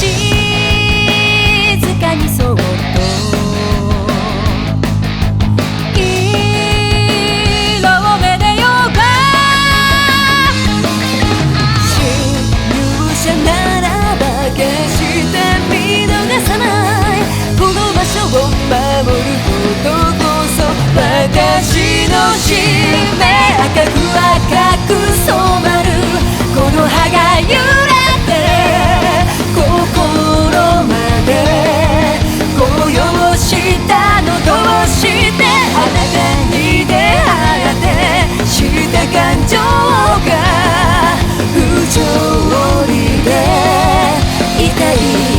かにそっと色をめでようか。侵入者ならば決して見逃さない。この場所を守ることこそ私の使命。赤く赤く染まるこの葉が揺れて心まで高揚したのどうしてあなたに出会ってした感情が不条理で痛い。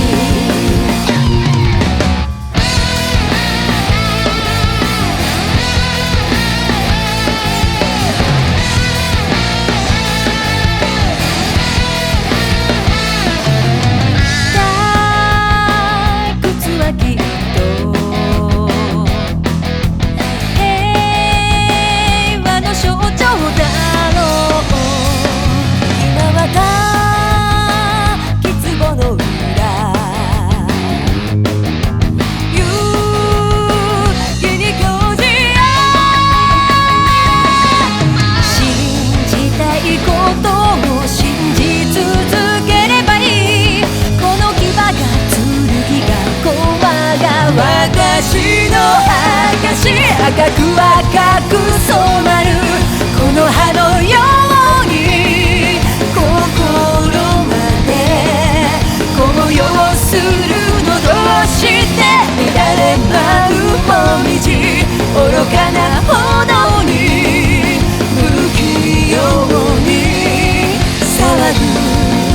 私の証赤く赤く染まるこの葉のように心まで高揚するのどうして乱れ舞うもみじ愚かなほどに不器用に騒ぐ。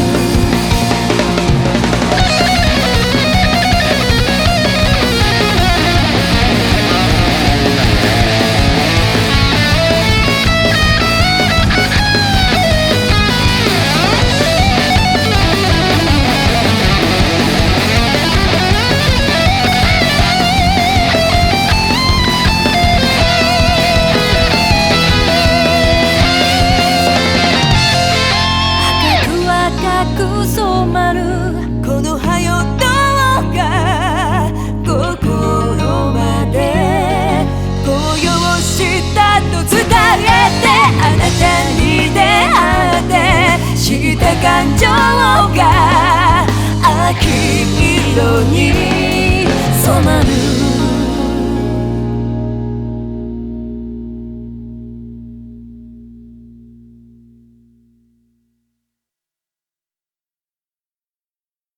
染まるこの葉よどうか心まで高揚したと伝えてあなたに出会ってした感情が秋色に